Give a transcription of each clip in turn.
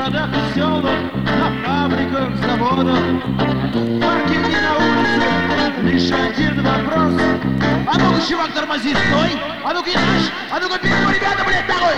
городах и селах, на фабриках, заводах, в паркинге на улице лишь один вопрос. А ну-ка, чувак, тормози, стой! А ну-ка, ешь! А ну-ка, бегу, ребята, блядь, нахуй!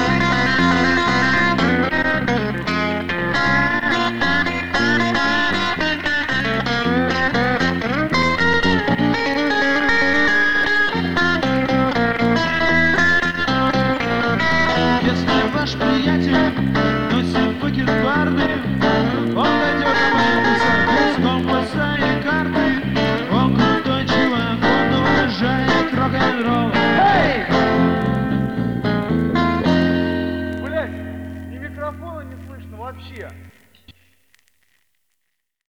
Если ваш приятель носит бакенбарды, он дойдет до автобуса без компаса и карты. Он крутой чувак, он уважает рок-н-ролл. Эй! Блять, ни микрофона не слышно вообще.